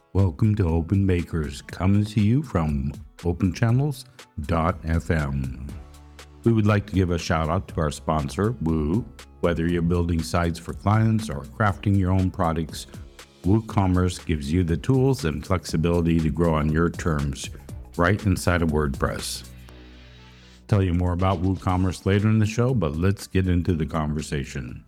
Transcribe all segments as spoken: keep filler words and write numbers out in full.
Welcome to Open Bakers, coming to you from open channels dot f m. We would like to give a shout out to our sponsor, Woo. Whether you're building sites for clients or crafting your own products, WooCommerce gives you the tools and flexibility to grow on your terms right inside of WordPress. Tell you more about WooCommerce later in the show, but let's get into the conversation.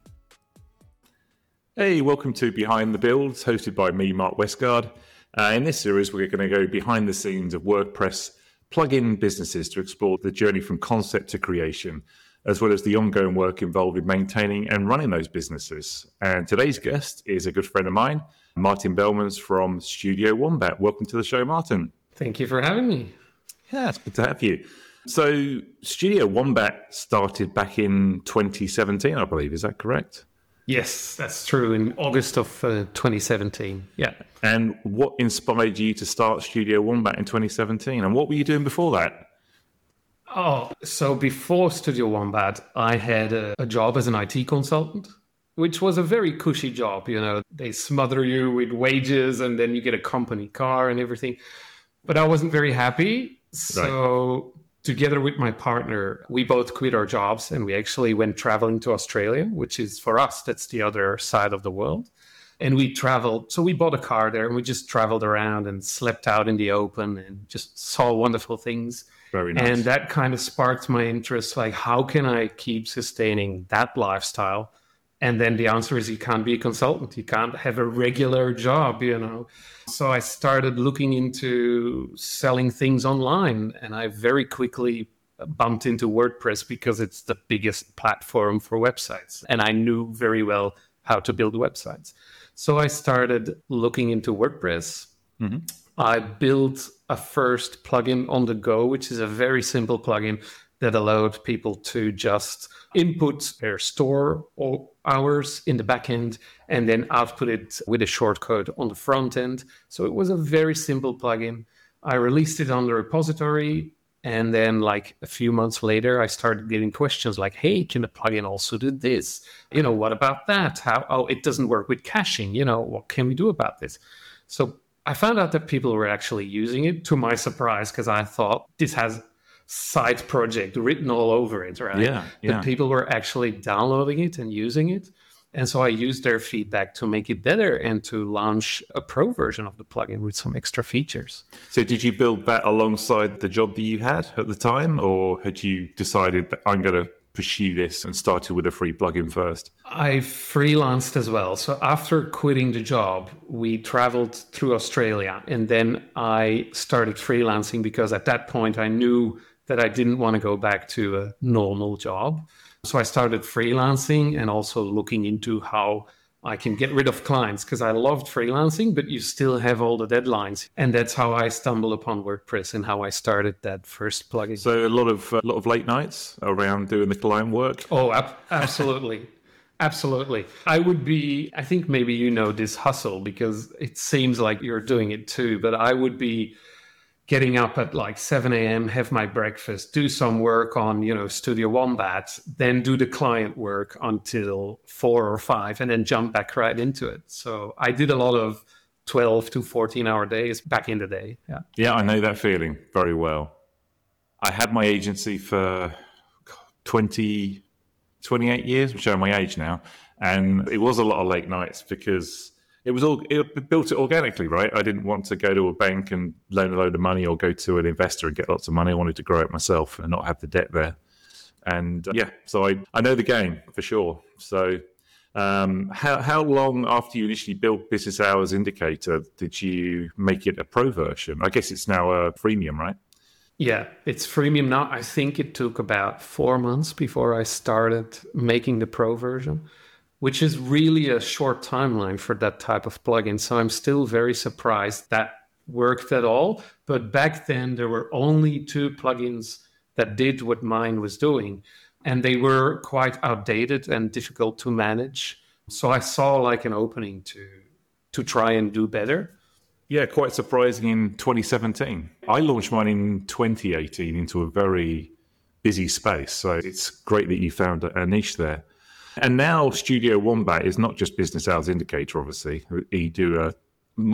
Hey, welcome to Behind the Builds, hosted by me, Mark Westgard. Uh, in this series, we're going to go behind the scenes of WordPress plugin businesses to explore the journey from concept to creation, as well as the ongoing work involved in maintaining and running those businesses. And today's guest is a good friend of mine, Martin Belmans from Studio Wombat. Welcome to the show, Martin. Thank you for having me. Yeah, it's good to have you. So Studio Wombat started back in twenty seventeen, I believe. Is that correct? Yes, that's true. In August of uh, twenty seventeen. Yeah. And what inspired you to start Studio Wombat in twenty seventeen? And what were you doing before that? Oh, so before Studio Wombat, I had a, a job as an I T consultant, which was a very cushy job. You know, they smother you with wages and then you get a company car and everything. But I wasn't very happy. So right. Together with my partner, we both quit our jobs and we actually went traveling to Australia, which is for us, that's the other side of the world. And we traveled, so we bought a car there and we just traveled around and slept out in the open and just saw wonderful things. Very nice. And that kind of sparked my interest, like how can I keep sustaining that lifestyle? And then the answer is you can't be a consultant. You can't have a regular job, you know. So I started looking into selling things online, and I very quickly bumped into WordPress because it's the biggest platform for websites. And I knew very well how to build websites. So I started looking into WordPress. Mm-hmm. I built a first plugin on the go, which is a very simple plugin that allowed people to just input their store hours in the back end and then output it with a shortcode on the front end. So it was a very simple plugin. I released it on the repository. And then like a few months later, I started getting questions like, hey, can the plugin also do this? You know, what about that? How? Oh, it doesn't work with caching. You know, what can we do about this? So I found out that people were actually using it, to my surprise, because I thought this has side project written all over it, right? Yeah, yeah. But people were actually downloading it and using it. And so I used their feedback to make it better and to launch a pro version of the plugin with some extra features. So did you build that alongside the job that you had at the time, or had you decided that I'm going to pursue this and started with a free plugin first? I freelanced as well. So after quitting the job, we traveled through Australia, and then I started freelancing because at that point I knew that I didn't want to go back to a normal job. So I started freelancing and also looking into how I can get rid of clients, because I loved freelancing, but you still have all the deadlines. And that's how I stumbled upon WordPress and how I started that first plugin. So a lot of a lot of late nights around doing the client work? Oh, ab- absolutely. Absolutely. I would be, I think maybe you know this hustle because it seems like you're doing it too, but I would be getting up at like seven a.m., have my breakfast, do some work on, you know, Studio Wombat, then do the client work until four or five, and then jump back right into it. So I did a lot of twelve to fourteen hour days back in the day. Yeah. Yeah, I know that feeling very well. I had my agency for twenty, twenty-eight years. I'm showing my age now. And it was a lot of late nights because It was all it built it organically, right? I didn't want to go to a bank and loan a load of money or go to an investor and get lots of money. I wanted to grow it myself and not have the debt there. And uh, yeah, so I, I know the game for sure. So um, how how long after you initially built Business Hours Indicator did you make it a pro version? I guess it's now a freemium, right? Yeah, it's freemium now. I think it took about four months before I started making the pro version, which is really a short timeline for that type of plugin. So I'm still very surprised that worked at all. But back then, there were only two plugins that did what mine was doing. And they were quite outdated and difficult to manage. So I saw like an opening to to try and do better. Yeah, quite surprising in twenty seventeen. I launched mine in twenty eighteen into a very busy space. So it's great that you found a niche there. And now Studio Wombat is not just Business Hours Indicator, obviously. You do a much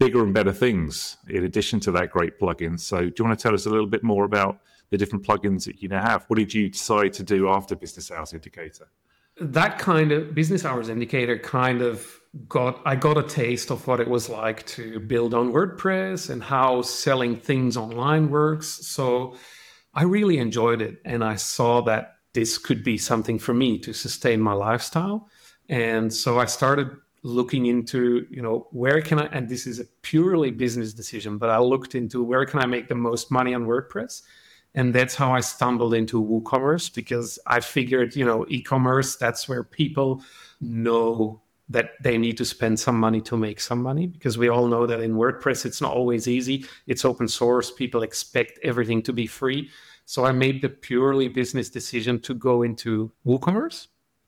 bigger and better things in addition to that great plugin. So do you want to tell us a little bit more about the different plugins that you now have? What did you decide to do after Business Hours Indicator? That kind of Business Hours Indicator kind of got, I got a taste of what it was like to build on WordPress and how selling things online works. So I really enjoyed it. And I saw that this could be something for me to sustain my lifestyle. And so I started looking into, you know, where can I, and this is a purely business decision, but I looked into where can I make the most money on WordPress? And that's how I stumbled into WooCommerce, because I figured, you know, e-commerce, that's where people know that they need to spend some money to make some money, because we all know that in WordPress, it's not always easy. It's open source. People expect everything to be free. So I made the purely business decision to go into WooCommerce.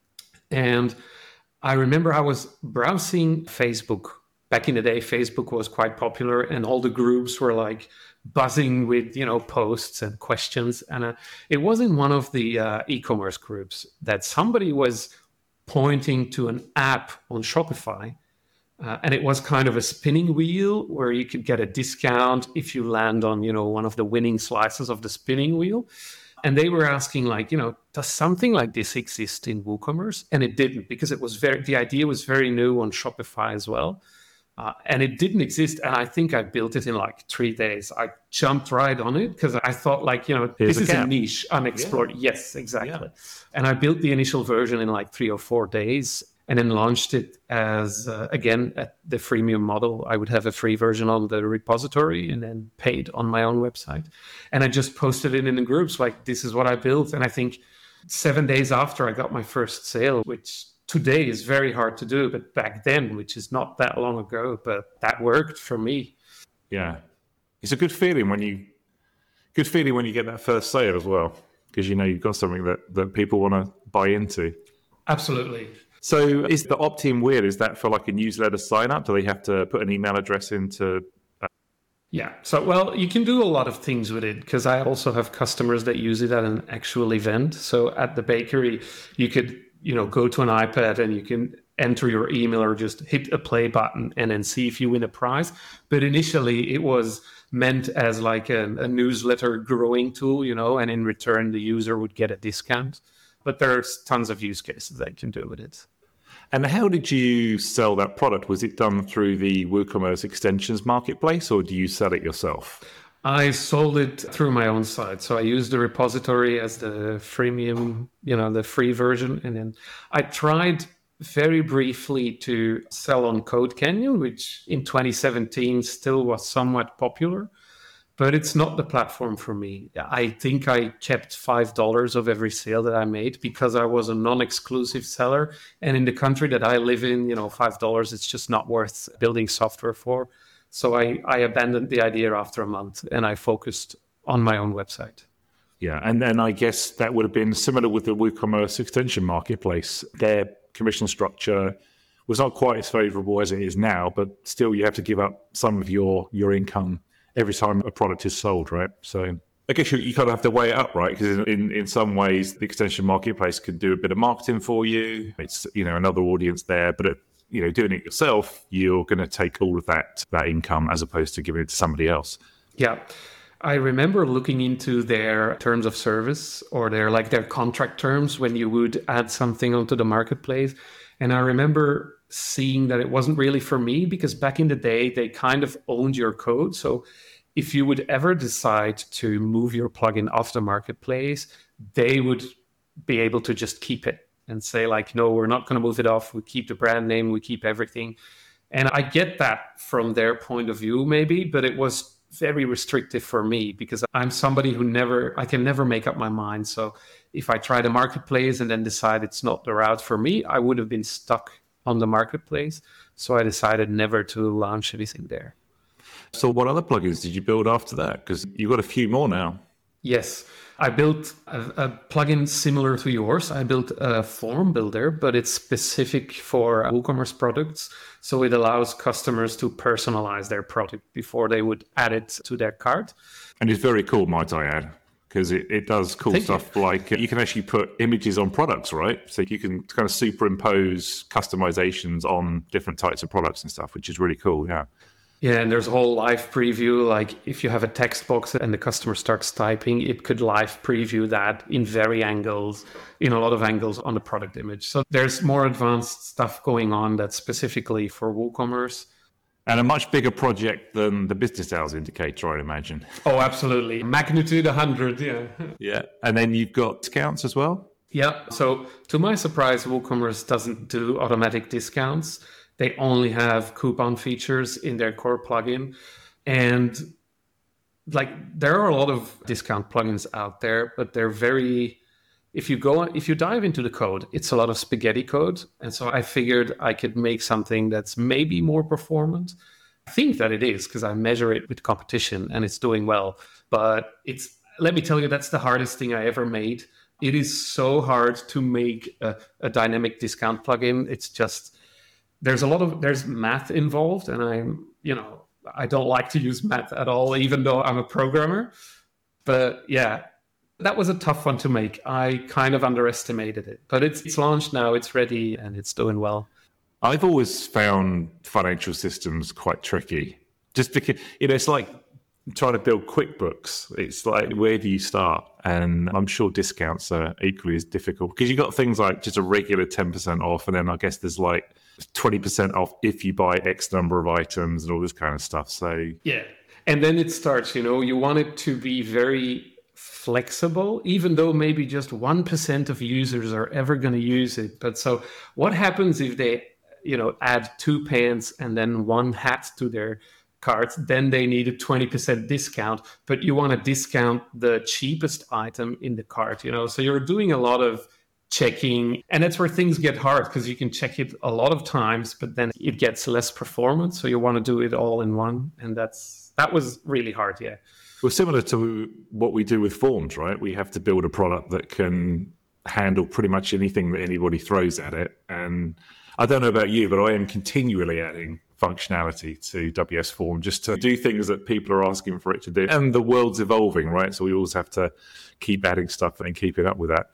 And I remember I was browsing Facebook. Back in the day, Facebook was quite popular and all the groups were like buzzing with, you know, posts and questions. And uh, it was in one of the uh, e-commerce groups that somebody was pointing to an app on Shopify. Uh, and it was kind of a spinning wheel where you could get a discount if you land on, you know, one of the winning slices of the spinning wheel. And they were asking, like, you know, does something like this exist in WooCommerce? And it didn't, because it was very, the idea was very new on Shopify as well. Uh, and it didn't exist. And I think I built it in like three days. I jumped right on it because I thought, like, you know, Here's this a is gap. a niche unexplored. Yeah. Yes, exactly. Yeah. And I built the initial version in like three or four days and then launched it as, uh, again, at the freemium model. I would have a free version on the repository and then paid on my own website. And I just posted it in the groups, like, this is what I built. And I think seven days after I got my first sale, which today is very hard to do, but back then, which is not that long ago, but that worked for me. Yeah. It's a good feeling when you good feeling when you get that first sale as well, because you know you've got something that, that people want to buy into. Absolutely. So is the opt-in weird? Is that for like a newsletter sign up? Do they have to put an email address into? Uh... Yeah. So, well, you can do a lot of things with it, because I also have customers that use it at an actual event. So at the bakery, you could, you know, go to an iPad and you can enter your email or just hit a play button and then see if you win a prize. But initially it was meant as like a, a newsletter growing tool, you know, and in return, the user would get a discount. But there's tons of use cases that you can do with it. And how did you sell that product? Was it done through the WooCommerce extensions marketplace, or do you sell it yourself? I sold it through my own site. So I used the repository as the freemium, you know, the free version. And then I tried very briefly to sell on Code Canyon, which in twenty seventeen still was somewhat popular. But it's not the platform for me. I think I kept five dollars of every sale that I made because I was a non-exclusive seller. And in the country that I live in, you know, five dollars, it's just not worth building software for. So I, I abandoned the idea after a month and I focused on my own website. Yeah, and then I guess that would have been similar with the WooCommerce extension marketplace. Their commission structure was not quite as favorable as it is now, but still you have to give up some of your, your income every time a product is sold, right? So I guess you, you kind of have to weigh it up, right? Because in, in some ways, the extension marketplace can do a bit of marketing for you. It's, you know, another audience there, but it, you know, doing it yourself, you're going to take all of that that income as opposed to giving it to somebody else. Yeah. I remember looking into their terms of service or their like their contract terms when you would add something onto the marketplace. And I remember seeing that it wasn't really for me because back in the day, they kind of owned your code. So if you would ever decide to move your plugin off the marketplace, they would be able to just keep it and say like, no, we're not going to move it off. We keep the brand name, we keep everything. And I get that from their point of view, maybe, but it was very restrictive for me because I'm somebody who never, I can never make up my mind. So if I try the marketplace and then decide it's not the route for me, I would have been stuck on the marketplace. So I decided never to launch anything there. So what other plugins did you build after that? Because you've got a few more now. Yes, I built a, a plugin similar to yours. I built a form builder, but it's specific for WooCommerce products. So it allows customers to personalize their product before they would add it to their cart. And it's very cool, might I add, because it, it does cool Thank stuff you. like uh, you can actually put images on products, right? So you can kind of superimpose customizations on different types of products and stuff, which is really cool, yeah. Yeah, and there's a whole live preview. Like if you have a text box and the customer starts typing, it could live preview that in very angles, in a lot of angles on the product image. So there's more advanced stuff going on that's specifically for WooCommerce. And a much bigger project than the business hours indicator, I'd imagine. Oh, absolutely. Magnitude one hundred, yeah. Yeah. And then you've got discounts as well? Yeah. So to my surprise, WooCommerce doesn't do automatic discounts. They only have coupon features in their core plugin. And like there are a lot of discount plugins out there, but they're very, if you go, if you dive into the code, it's a lot of spaghetti code. And so I figured I could make something that's maybe more performant. I think that it is because I measure it with competition and it's doing well. But it's, let me tell you, that's the hardest thing I ever made. It is so hard to make a, a dynamic discount plugin. It's just, there's a lot of, there's math involved. And I'm, you know, I don't like to use math at all, even though I'm a programmer. But yeah, that was a tough one to make. I kind of underestimated it, but it's, it's launched now, it's ready, and it's doing well. I've always found financial systems quite tricky. Just because, you know, it's like trying to build QuickBooks. It's like, where do you start? And I'm sure discounts are equally as difficult because you've got things like just a regular ten percent off. And then I guess there's like twenty percent off if you buy X number of items and all this kind of stuff. So, yeah. And then it starts, you know, you want it to be very flexible, even though maybe just one percent of users are ever going to use it. But so what happens if they, you know, add two pants and then one hat to their cart? Then they need a twenty percent discount, but you want to discount the cheapest item in the cart, you know? So you're doing a lot of checking, and that's where things get hard because you can check it a lot of times, but then it gets less performance. So you want to do it all in one. And that's, that was really hard. Yeah. Well, similar to what we do with forms, right? We have to build a product that can handle pretty much anything that anybody throws at it. And I don't know about you, but I am continually adding functionality to W S Form just to do things that people are asking for it to do. And the world's evolving, right? So we always have to keep adding stuff and keeping up with that.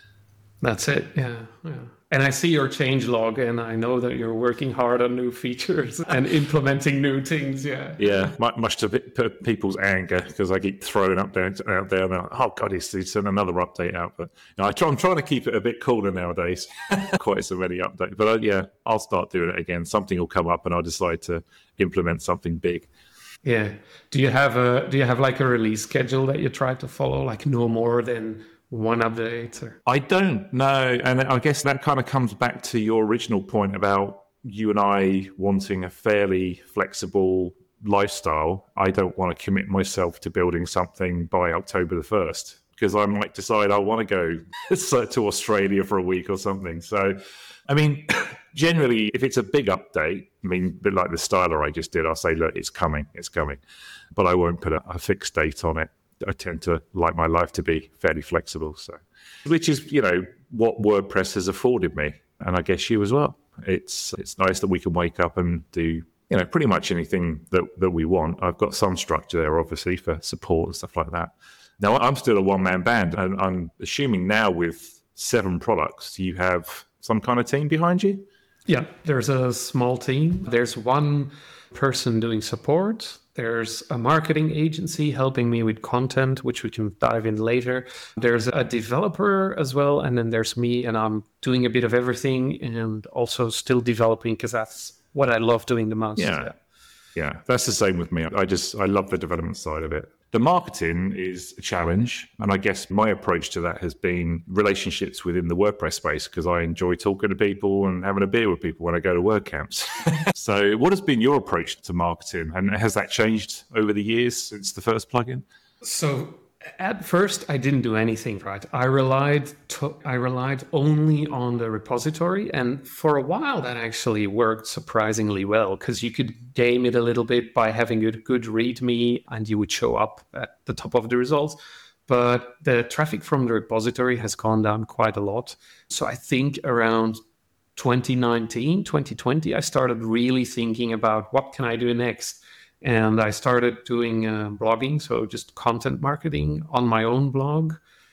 That's it. Yeah. Yeah. And I see your change log, and I know that you're working hard on new features and implementing new things. Yeah. Yeah. Much to people's anger because I keep throwing up there, out there. And like, oh, God, he's sent another update out. But you know, I try, I'm trying to keep it a bit cooler nowadays. Quite so many updates. But uh, yeah, I'll start doing it again. Something will come up and I'll decide to implement something big. Yeah. Do you have a, do you have like a release schedule that you try to follow? Like no more than one update? Or? I don't know. And I guess that kind of comes back to your original point about you and I wanting a fairly flexible lifestyle. I don't want to commit myself to building something by October the first because I might decide I want to go to Australia for a week or something. So, I mean, generally, if it's a big update, I mean, a bit like the styler I just did, I'll say, look, it's coming, it's coming. But I won't put a, a fixed date on it. I tend to like my life to be fairly flexible. So, which is, you know, what WordPress has afforded me. And I guess you as well. It's it's nice that we can wake up and do, you know, pretty much anything that, that we want. I've got some structure there, obviously, for support and stuff like that. Now, I'm still a one-man band, and I'm assuming now with seven products, you have some kind of team behind you? Yeah, there's a small team. There's one person doing support. There's a marketing agency helping me with content, which we can dive in later. There's a developer as well. And then there's me, and I'm doing a bit of everything and also still developing because that's what I love doing the most. Yeah. Yeah, that's the same with me. I just, I love the development side of it. The marketing is a challenge. And I guess my approach to that has been relationships within the WordPress space because I enjoy talking to people and having a beer with people when I go to WordCamps. So what has been your approach to marketing? And has that changed over the years since the first plugin? So at first, I didn't do anything right. I relied to, I relied only on the repository. And for a while, that actually worked surprisingly well because you could game it a little bit by having a good README and you would show up at the top of the results. But the traffic from the repository has gone down quite a lot. So I think around twenty nineteen, twenty twenty, I started really thinking about what can I do next? And I started doing uh, blogging, so just content marketing on my own blog.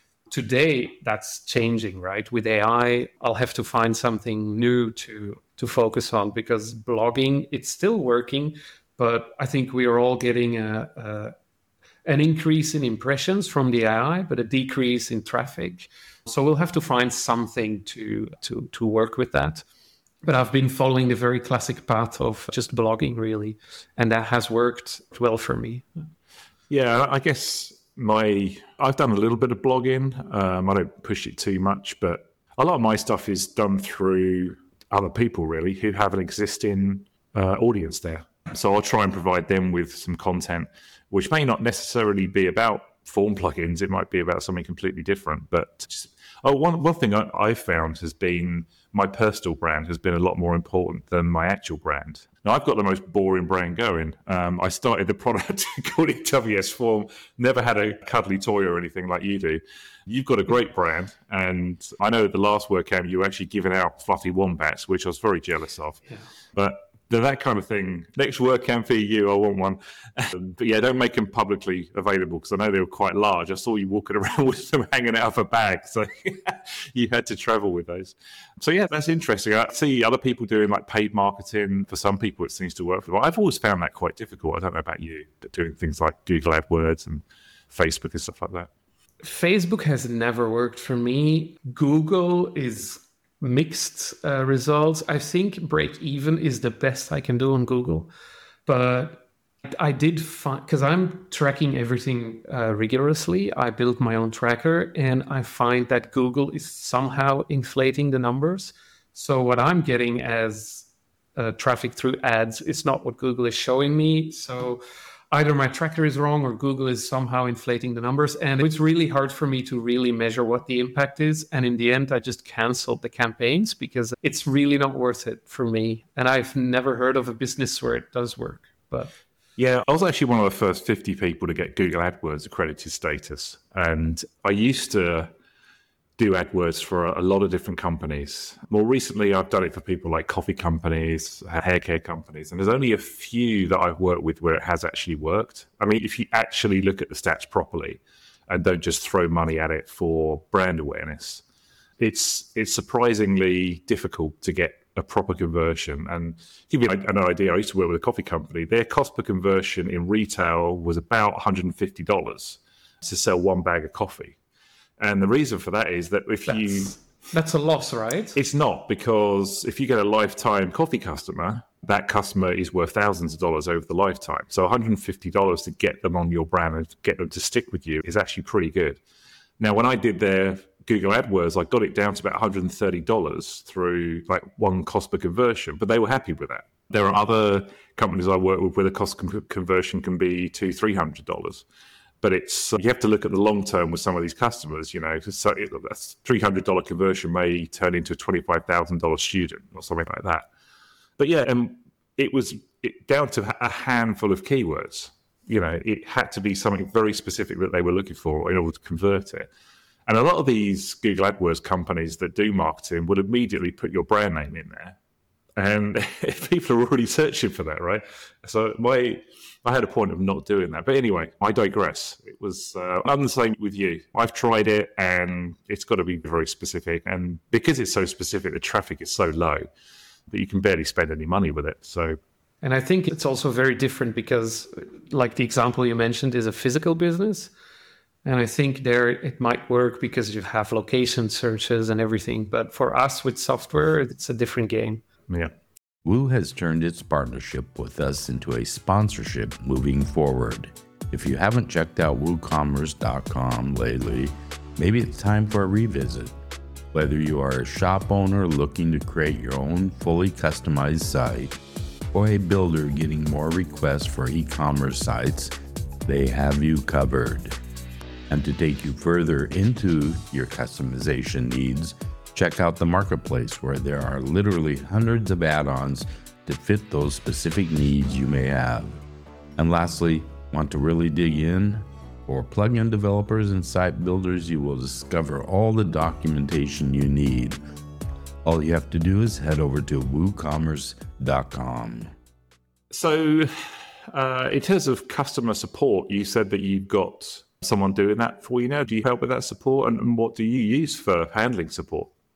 Today, that's changing, right? With A I, I'll have to find something new to, to focus on because blogging, it's still working, But I think we are all getting a, a an increase in impressions from the A I, but a decrease in traffic. So we'll have to find something to to to work with that. But I've been following the very classic path of just blogging, really, and that has worked well for me. Yeah, I guess my I've done a little bit of blogging. Um, I don't push it too much, but a lot of my stuff is done through other people, really, who have an existing uh, audience there. So I'll try and provide them with some content, which may not necessarily be about form plugins. It might be about something completely different. But just, oh, one one thing I, I've found has been my personal brand has been a lot more important than my actual brand. Now, I've got the most boring brand going. Um, I started the product called it W S Form, never had a cuddly toy or anything like you do. You've got a great brand, and I know at the last WordCamp you were actually giving out fluffy wombats, which I was very jealous of. Yeah. But that kind of thing. Next WordCamp for you, I want one. But yeah, don't make them publicly available because I know they were quite large. I saw you walking around with them hanging out of a bag, so you had to travel with those. So yeah, that's interesting. I see other people doing like paid marketing. For some people, it seems to work. I've always found that quite difficult. I don't know about you, but doing things like Google AdWords and Facebook and stuff like that. Facebook has never worked for me. Google is mixed uh, results. I think break even is the best I can do on Google, but I did find, because I'm tracking everything uh, rigorously, I built my own tracker, and I find that Google is somehow inflating the numbers. So what I'm getting as uh, traffic through ads is not what Google is showing me. So either my tracker is wrong or Google is somehow inflating the numbers. And it's really hard for me to really measure what the impact is. And in the end, I just canceled the campaigns because it's really not worth it for me. And I've never heard of a business where it does work. But yeah, I was actually one of the first fifty people to get Google AdWords accredited status. And I used to do AdWords for a lot of different companies. More recently, I've done it for people like coffee companies, hair care companies, and there's only a few that I've worked with where it has actually worked. I mean, if you actually look at the stats properly and don't just throw money at it for brand awareness, it's it's surprisingly difficult to get a proper conversion. And to give you an idea, I used to work with a coffee company. Their cost per conversion in retail was about one hundred fifty dollars to sell one bag of coffee. And the reason for that is that if that's, you... That's a loss, right? It's not, because if you get a lifetime coffee customer, that customer is worth thousands of dollars over the lifetime. So one hundred fifty dollars to get them on your brand and get them to stick with you is actually pretty good. Now, when I did their Google AdWords, I got it down to about one hundred thirty dollars through like one cost per conversion, but they were happy with that. There are other companies I work with where the cost com- conversion can be two hundred dollars, three hundred dollars. But it's you have to look at the long term with some of these customers. You know, so a three hundred dollars conversion may turn into a twenty-five thousand dollars student or something like that. But yeah, and it was it, down to a handful of keywords. You know, it had to be something very specific that they were looking for in order to convert it. And a lot of these Google AdWords companies that do marketing would immediately put your brand name in there. And people are already searching for that, right? So my... I had a point of not doing that. But anyway, I digress. It was, uh, I'm the same with you. I've tried it and it's got to be very specific. And because it's so specific, the traffic is so low that you can barely spend any money with it. So, and I think it's also very different because, like the example you mentioned, is a physical business. And I think there it might work because you have location searches and everything. But for us with software, it's a different game. Yeah. Woo has turned its partnership with us into a sponsorship moving forward. If you haven't checked out woo commerce dot com lately, maybe it's time for a revisit. Whether you are a shop owner looking to create your own fully customized site, or a builder getting more requests for e-commerce sites, they have you covered. And to take you further into your customization needs, check out the marketplace where there are literally hundreds of add-ons to fit those specific needs you may have. And lastly, want to really dig in? For plugin developers and site builders, you will discover all the documentation you need. All you have to do is head over to woo commerce dot com. So, uh, in terms of customer support, you said that you've got someone doing that for you now. Do you help with that support? And, and what do you use for handling support?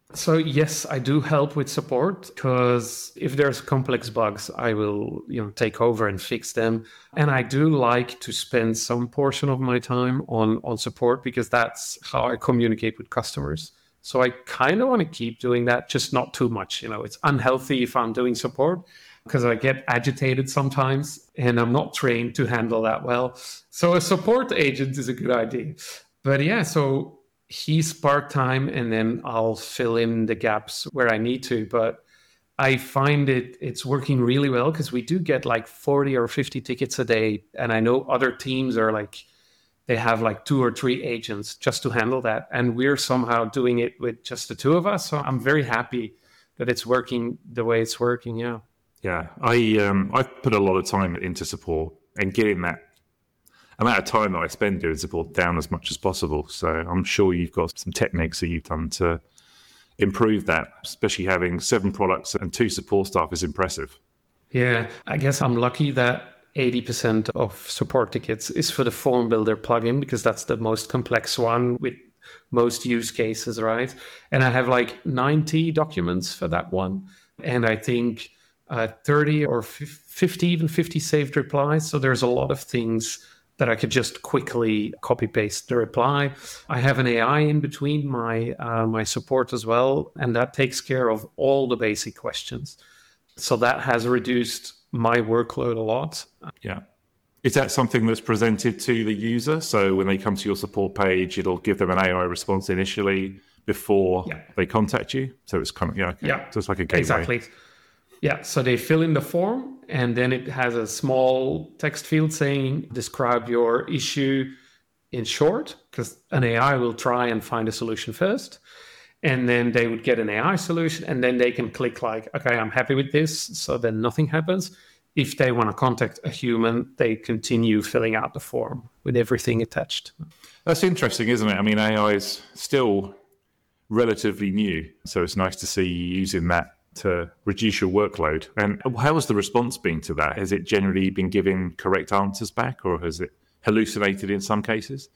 So yes, I do help with support because if there's complex bugs, I will, you know, take over and fix them. And I do like to spend some portion of my time on on support because that's how I communicate with customers. So I kind of want to keep doing that, just not too much. You know, it's unhealthy if I'm doing support because I get agitated sometimes and I'm not trained to handle that well. So a support agent is a good idea. But yeah, so he's part-time and then I'll fill in the gaps where I need to. But I find it it's working really well because we do get like forty or fifty tickets a day. And I know other teams are like, they have like two or three agents just to handle that. And we're somehow doing it with just the two of us. So I'm very happy that it's working the way it's working. Yeah. Yeah. I, um, I've put a lot of time into support and getting that amount of time that I spend doing support down as much as possible. So I'm sure you've got some techniques that you've done to improve that, especially having seven products and two support staff is impressive. Yeah, I guess I'm lucky that eighty percent of support tickets is for the Form Builder plugin because that's the most complex one with most use cases, right? And I have like ninety documents for that one. And I think uh, thirty or fifty, even fifty saved replies. So there's a lot of things that I could just quickly copy paste the reply. I have an A I in between my uh, my support as well, and that takes care of all the basic questions. So that has reduced my workload a lot. Yeah. Is that something that's presented to the user? So when they come to your support page, it'll give them an A I response initially before yeah. they contact you? So it's kind of, yeah, okay. yeah. So it's like a gateway. Exactly. Yeah, so they fill in the form and then it has a small text field saying, describe your issue in short, because an A I will try and find a solution first. And then they would get an A I solution and then they can click like, okay, I'm happy with this. So then nothing happens. If they want to contact a human, they continue filling out the form with everything attached. That's interesting, isn't it? I mean, A I is still relatively new. So it's nice to see you using that to reduce your workload. And how has the response been to that? Has it generally been giving correct answers back or has it hallucinated in some cases?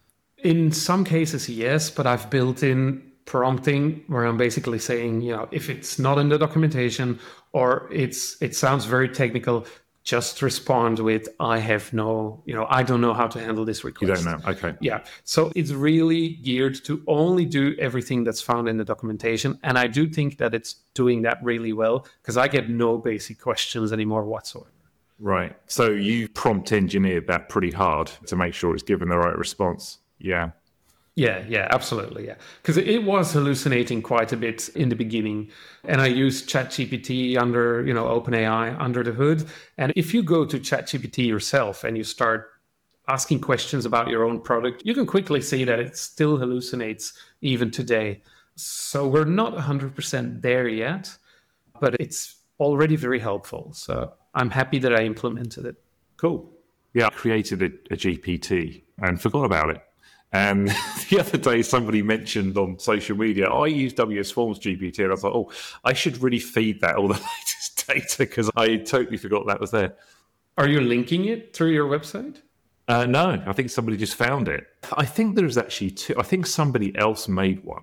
In some cases, yes, but I've built in prompting where I'm basically saying, you know, if it's not in the documentation or it's it sounds very technical, just respond with, I have no, you know, I don't know how to handle this request. You don't know, okay. Yeah, so it's really geared to only do everything that's found in the documentation. And I do think that it's doing that really well because I get no basic questions anymore whatsoever. Right, so you prompt engineered that pretty hard to make sure it's given the right response. Yeah. Yeah, yeah, absolutely, yeah. Because it was hallucinating quite a bit in the beginning. And I used ChatGPT under, you know, OpenAI under the hood. And if you go to ChatGPT yourself and you start asking questions about your own product, you can quickly see that it still hallucinates even today. So we're not one hundred percent there yet, but it's already very helpful. So I'm happy that I implemented it. Cool. Yeah, I created a, a G P T and forgot about it. And the other day, somebody mentioned on social media, oh, I use W S Forms G P T. And I was like, oh, I should really feed that all the latest data because I totally forgot that was there. Are you linking it through your website? Uh, no, I think somebody just found it. I think there's actually two. I think somebody else made one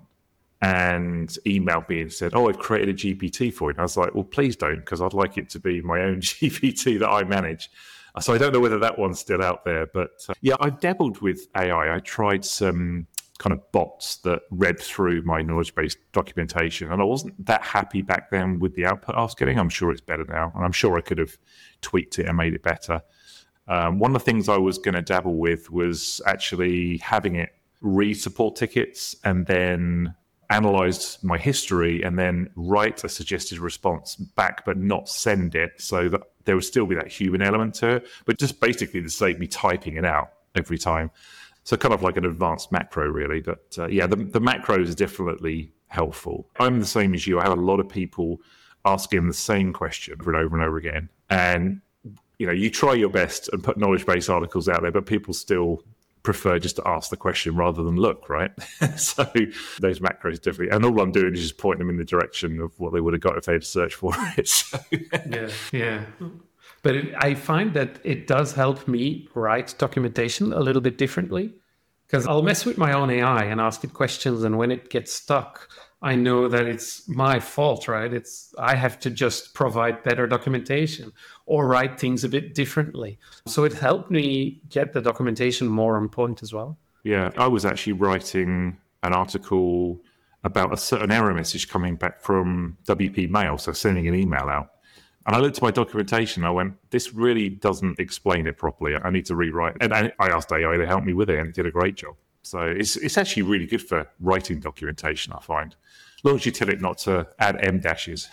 and emailed me and said, oh, I've created a G P T for it. And I was like, well, please don't, because I'd like it to be my own G P T that I manage. So I don't know whether that one's still out there, but uh, yeah, I've dabbled with A I. I tried some kind of bots that read through my knowledge-based documentation, and I wasn't that happy back then with the output I was getting. I'm sure it's better now, and I'm sure I could have tweaked it and made it better. Um, one of the things I was going to dabble with was actually having it read support tickets and then analyze my history and then write a suggested response back, but not send it, so that there would still be that human element to it, but just basically to save me typing it out every time. So kind of like an advanced macro, really. But uh, yeah, the, the macros are definitely helpful. I'm the same as you. I have a lot of people asking the same question over and over and over again. And, you know, you try your best and put knowledge-based articles out there, but people still prefer just to ask the question rather than look, right? So those macros definitely, and all I'm doing is just pointing them in the direction of what they would have got if they had searched for it. So. Yeah, yeah. But it, I find that it does help me write documentation a little bit differently because I'll mess with my own A I and ask it questions, and when it gets stuck, I know that it's my fault, right? It's I have to just provide better documentation or write things a bit differently. So it helped me get the documentation more on point as well. Yeah, I was actually writing an article about a certain error message coming back from W P Mail, so sending an email out. And I looked at my documentation and I went, this really doesn't explain it properly. I need to rewrite it. And I asked A I to help me with it, and it did a great job. So it's it's actually really good for writing documentation, I find. As long as you tell it not to add M dashes.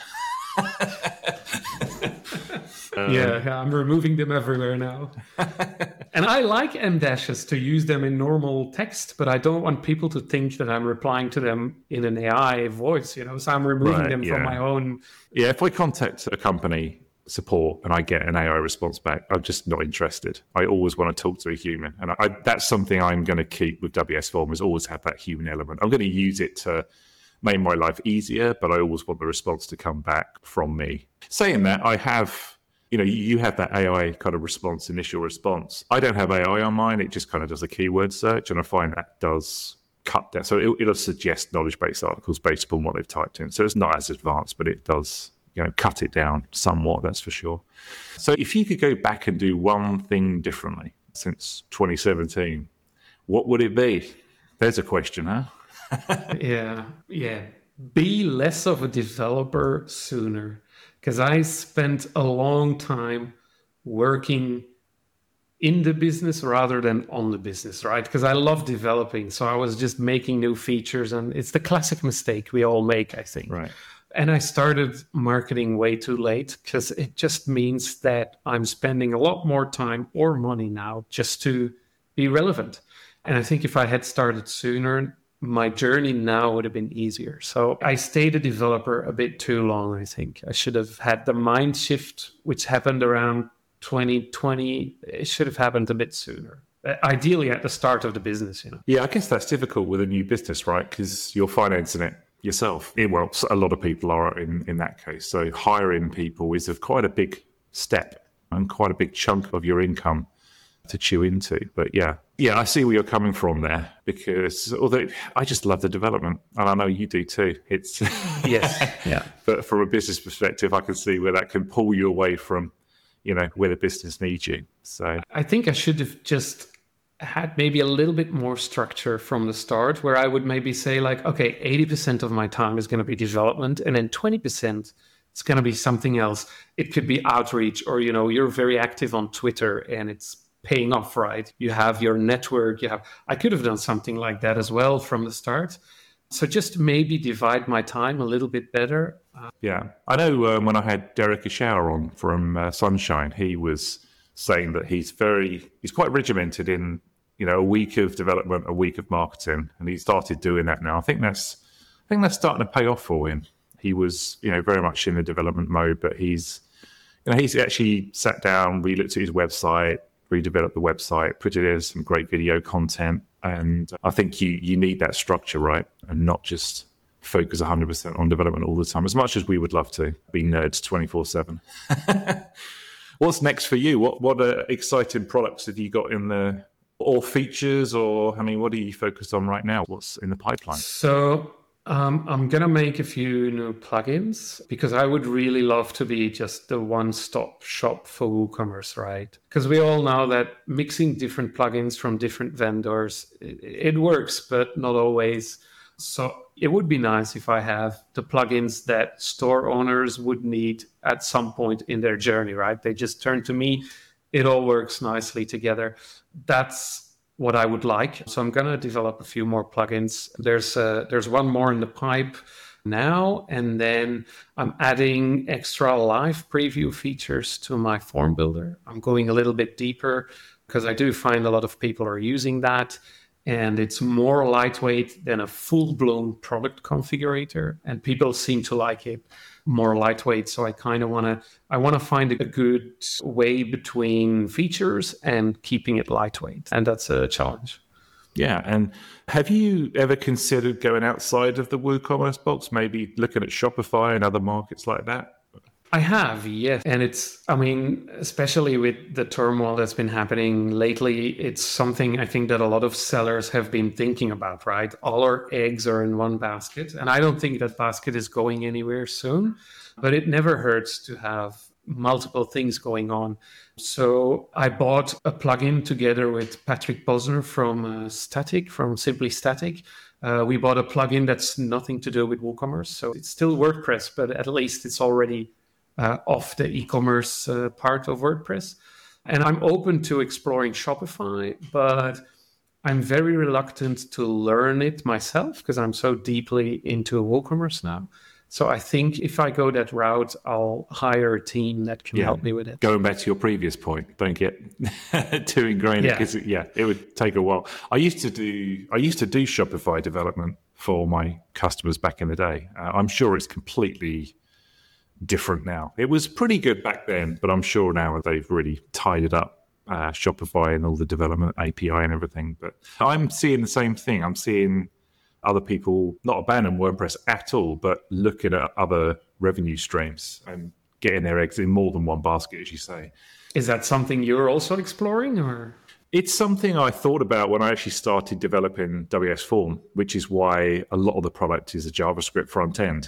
Um, yeah, I'm removing them everywhere now. And I like M dashes to use them in normal text, but I don't want people to think that I'm replying to them in an A I voice, you know, so I'm removing right, them yeah. from my own. Yeah, if I contact a company support and I get an A I response back, I'm just not interested. I always want to talk to a human. And I, that's something I'm going to keep with W S Form, is always have that human element. I'm going to use it to make my life easier, but I always want the response to come back from me. Saying that, I have... You know, you have that A I kind of response, initial response. I don't have A I on mine. It just kind of does a keyword search, and I find that does cut down. So it, it'll suggest knowledge-based articles based upon what they've typed in. So it's not as advanced, but it does, you know, cut it down somewhat, that's for sure. So if you could go back and do one thing differently since twenty seventeen, what would it be? There's a question, huh? yeah, yeah. Be less of a developer sooner. Because I spent a long time working in the business rather than on the business, right? Because I love developing. So I was just making new features. And it's the classic mistake we all make, I think. Right. And I started marketing way too late, because it just means that I'm spending a lot more time or money now just to be relevant. And I think if I had started sooner, my journey now would have been easier. So I stayed a developer a bit too long, I think. I should have had the mind shift, which happened around twenty twenty. It should have happened a bit sooner. Ideally at the start of the business, you know. Yeah, I guess that's difficult with a new business, right? Because you're financing it yourself. It, well, a lot of people are in, in that case. So hiring people is of quite a big step and quite a big chunk of your income to chew into. But yeah, yeah, I see where you're coming from there, because although I just love the development, and I know you do too. It's yes, yeah. But from a business perspective, I can see where that can pull you away from, you know, where the business needs you. So I think I should have just had maybe a little bit more structure from the start, where I would maybe say like, okay, eighty percent of my time is going to be development, and then twenty percent it's going to be something else. It could be outreach, or, you know, you're very active on Twitter and it's paying off, right? You have your network. You have. I could have done something like that as well from the start. So just maybe divide my time a little bit better. Uh, yeah, I know um, when I had Derek Ashauer on from uh, Sunshine, he was saying that he's very, he's quite regimented in, you know, a week of development, a week of marketing, and he started doing that now. I think that's, I think that's starting to pay off for him. He was, you know, very much in the development mode, but he's, you know, he's actually sat down, we looked at his website, redeveloped the website, put it in some great video content. And I think you you need that structure, right? And not just focus one hundred percent on development all the time, as much as we would love to be nerds twenty-four seven. What's next for you? What what uh, exciting products have you got in the, or features, or, I mean, what are you focused on right now? What's in the pipeline? So Um, I'm going to make a few new plugins, because I would really love to be just the one-stop shop for WooCommerce, right? Because we all know that mixing different plugins from different vendors, it, it works, but not always. So it would be nice if I have the plugins that store owners would need at some point in their journey, right? They just turn to me. It all works nicely together. That's what I would like. So I'm going to develop a few more plugins. There's uh, there's one more in the pipe now, and then I'm adding extra live preview features to my form builder. I'm going a little bit deeper, because I do find a lot of people are using that, and it's more lightweight than a full-blown product configurator, and people seem to like it more lightweight. So I kind of want to I want to find a good way between features and keeping it lightweight, and that's a challenge. Yeah, and have you ever considered going outside of the WooCommerce box, maybe looking at Shopify and other markets like that? I have, yes. And it's, I mean, especially with the turmoil that's been happening lately, it's something I think that a lot of sellers have been thinking about, right? All our eggs are in one basket. And I don't think that basket is going anywhere soon, but it never hurts to have multiple things going on. So I bought a plugin together with Patrick Posner from uh, Static, from Simply Static. Uh, we bought a plugin that's nothing to do with WooCommerce. So it's still WordPress, but at least it's already uh, off the e-commerce uh, part of WordPress. And I'm open to exploring Shopify, but I'm very reluctant to learn it myself because I'm so deeply into WooCommerce now. So I think if I go that route, I'll hire a team that can yeah. help me with it. Going back to your previous point, don't get too ingrained because yeah. yeah, it would take a while. I used to do I used to do Shopify development for my customers back in the day. Uh, I'm sure it's completely different now. It was pretty good back then, but I'm sure now they've really tied it up. Uh, Shopify and all the development A P I and everything. But I'm seeing the same thing. I'm seeing other people not abandon WordPress at all, but looking at other revenue streams and getting their eggs in more than one basket, as you say. Is that something you're also exploring, or? It's something I thought about when I actually started developing W S Form, which is why a lot of the product is a JavaScript front end.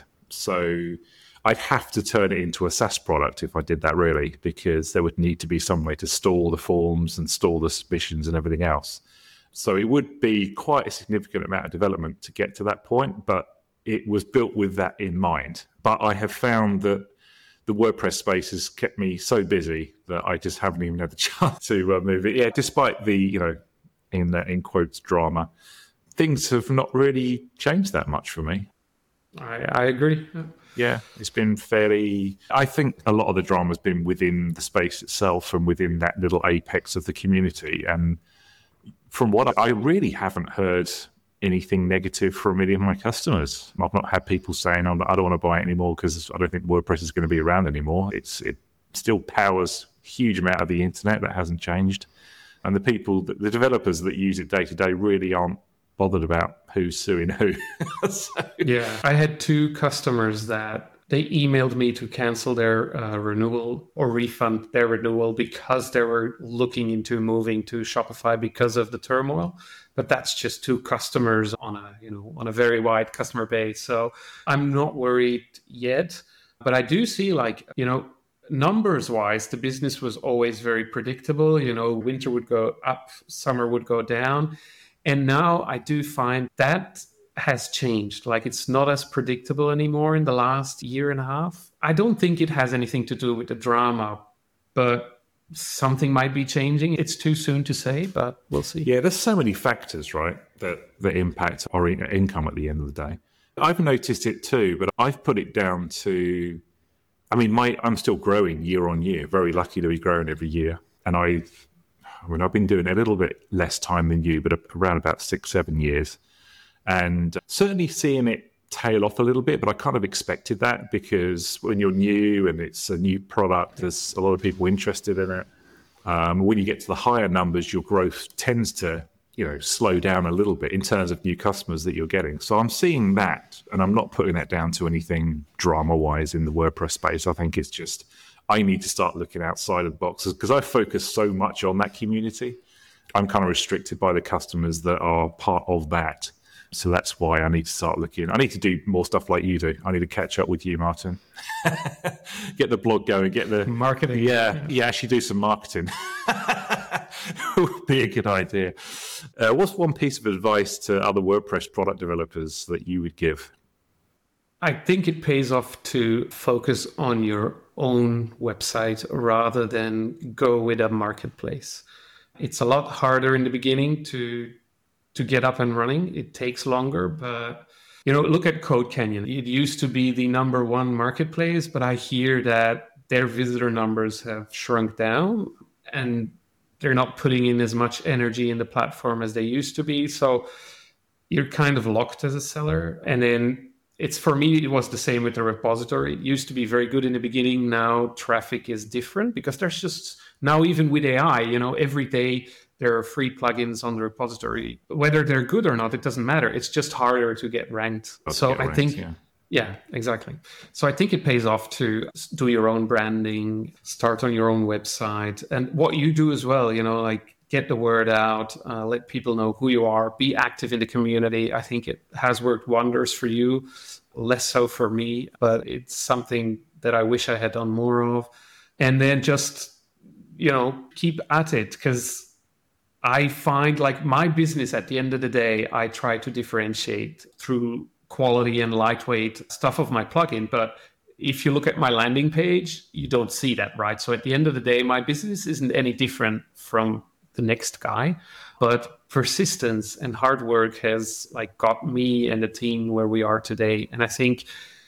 So I'd have to turn it into a SaaS product if I did that, really, because there would need to be some way to store the forms and store the submissions and everything else. So it would be quite a significant amount of development to get to that point, but it was built with that in mind. But I have found that the WordPress space has kept me so busy that I just haven't even had the chance to uh, move it. Yeah, despite the, you know, in uh, in quotes, drama, things have not really changed that much for me. I, I agree. Yeah. Yeah, it's been fairly... I think a lot of the drama has been within the space itself and within that little apex of the community. And from what I, I really haven't heard anything negative from any of my customers. I've not had people saying, oh, I don't want to buy it anymore because I don't think WordPress is going to be around anymore. It's It still powers a huge amount of the internet. That hasn't changed. And the people, the developers that use it day to day really aren't bothered about who's suing who. So. Yeah, I had two customers that they emailed me to cancel their uh, renewal or refund their renewal because they were looking into moving to Shopify because of the turmoil. But that's just two customers on a, you know, on a very wide customer base. So I'm not worried yet, but I do see, like, you know, numbers wise, the business was always very predictable. You know, winter would go up, summer would go down. And now I do find that has changed. Like, it's not as predictable anymore in the last year and a half. I don't think it has anything to do with the drama, but something might be changing. It's too soon to say, but we'll see. Yeah, there's so many factors, right, that, that impact our in- income at the end of the day. I've noticed it too, but I've put it down to, I mean, my I'm still growing year on year. Very lucky to be growing every year. And I've I mean, I've been doing a little bit less time than you, but around about six, seven years. And certainly seeing it tail off a little bit, but I kind of expected that because when you're new and it's a new product, there's a lot of people interested in it. Um, when you get to the higher numbers, your growth tends to, you know, slow down a little bit in terms of new customers that you're getting. So I'm seeing that, and I'm not putting that down to anything drama-wise in the WordPress space. I think it's just, I need to start looking outside of the boxes because I focus so much on that community. I'm kind of restricted by the customers that are part of that. So that's why I need to start looking. I need to do more stuff like you do. I need to catch up with you, Martin. Get the blog going, get the marketing. Yeah, yeah, yeah actually do some marketing. Would be a good idea. Uh, what's one piece of advice to other WordPress product developers that you would give? I think it pays off to focus on your own website rather than go with a marketplace. It's a lot harder in the beginning to to get up and running. It takes longer, but you know, look at CodeCanyon. It used to be the number one marketplace, but I hear that their visitor numbers have shrunk down and they're not putting in as much energy in the platform as they used to be. So you're kind of locked as a seller. And then it's, for me, it was the same with the repository. It used to be very good in the beginning. Now traffic is different because there's just, now even with A I, you know, every day there are free plugins on the repository. Whether they're good or not, it doesn't matter. It's just harder to get ranked. Let's so get I ranked, think, yeah. Yeah, exactly. So I think it pays off to do your own branding, start on your own website, and what you do as well, you know, like get the word out, uh, let people know who you are, be active in the community. I think it has worked wonders for you, less so for me, but it's something that I wish I had done more of. And then just, you know, keep at it, because I find like my business at the end of the day, I try to differentiate through quality and lightweight stuff of my plugin. But if you look at my landing page, you don't see that, right? So at the end of the day, my business isn't any different from the next guy, but persistence and hard work has like got me and the team where we are today. And I think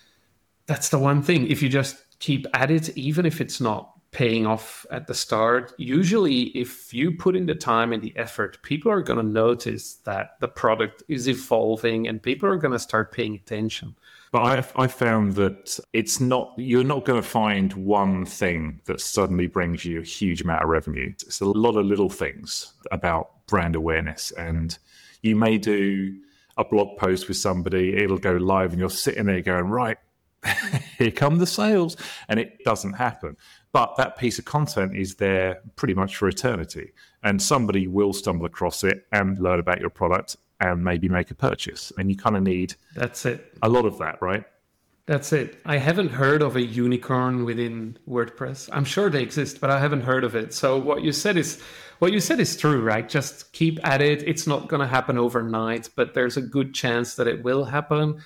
that's the one thing. If you just keep at it, even if it's not paying off at the start, usually if you put in the time and the effort, people are going to notice that the product is evolving and people are going to start paying attention. But I, I found that it's not, you're not going to find one thing that suddenly brings you a huge amount of revenue. It's a lot of little things about brand awareness. And you may do a blog post with somebody, it'll go live and you're sitting there going, right, here come the sales. And it doesn't happen. But that piece of content is there pretty much for eternity. And somebody will stumble across it and learn about your product and maybe make a purchase. And you kind of need That's it. a lot of that, right? That's it. I haven't heard of a unicorn within WordPress. I'm sure they exist, but I haven't heard of it. So what you said is what you said is true, right? Just keep at it. It's not going to happen overnight, but there's a good chance that it will happen.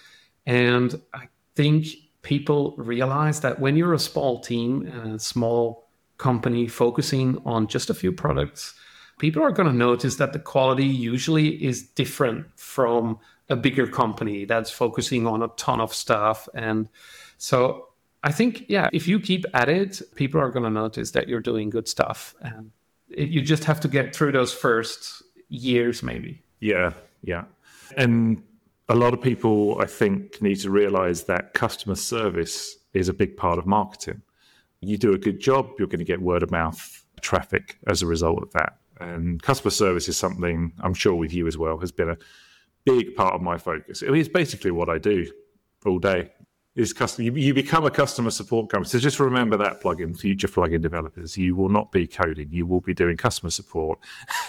And I think people realize that when you're a small team and a small company focusing on just a few products, people are going to notice that the quality usually is different from a bigger company that's focusing on a ton of stuff. And so I think, yeah, if you keep at it, people are going to notice that you're doing good stuff. And it, you just have to get through those first years, maybe. Yeah, yeah. And a lot of people, I think, need to realize that customer service is a big part of marketing. You do a good job, you're going to get word of mouth traffic as a result of that. And customer service is something, I'm sure with you as well, has been a big part of my focus. I mean, it's basically what I do all day. Is custom, you, you become a customer support company. So just remember that, plugin, future plugin developers. You will not be coding. You will be doing customer support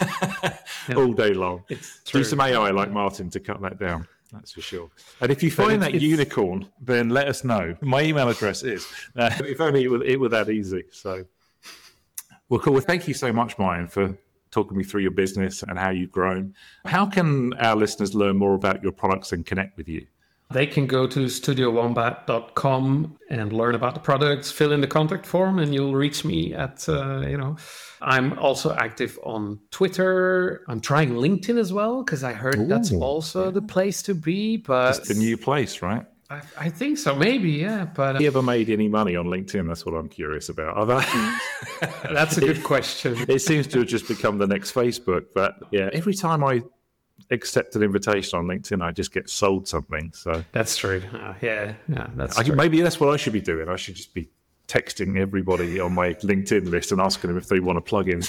all day long. Do some A I like Martin to cut that down. That's for sure. And if you find that unicorn, then let us know. My email address is. Uh, if only it were, it were that easy. So, well, cool. Well, thank you so much, Martin, for talking me through your business and how you've grown. How can our listeners learn more about your products and connect with you? They can go to studio wombat dot com and learn about the products, fill in the contact form, and you'll reach me at, uh, you know, I'm also active on Twitter. I'm trying LinkedIn as well, because I heard Ooh, that's also yeah. the place to be. But it's the new place, right? I, I think so, maybe, yeah. But have you ever made any money on LinkedIn? That's what I'm curious about. That's a good question. It seems to have just become the next Facebook. But yeah, every time I accept an invitation on LinkedIn, I just get sold something. So that's true. Uh, yeah, yeah, that's I, true. Maybe that's what I should be doing. I should just be texting everybody on my LinkedIn list and asking them if they want a plugin.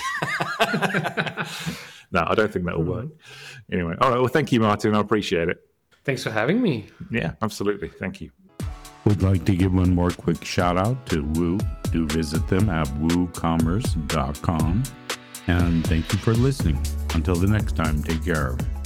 No, I don't think that'll work. Anyway, all right. Well, thank you, Martin. I appreciate it. Thanks for having me. Yeah, absolutely. Thank you. Would like to give one more quick shout out to Woo. Do visit them at woo commerce dot com. And thank you for listening. Until the next time, take care.